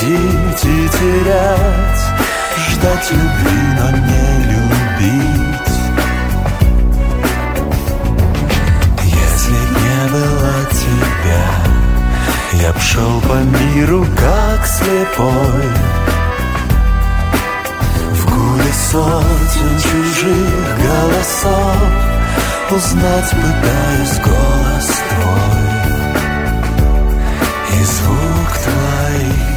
ходить и терять, ждать любви, но не любить. Если б не было тебя, я б шел по миру как слепой, в гуле сотен чужих голосов узнать пытаюсь голос твой и звук твоих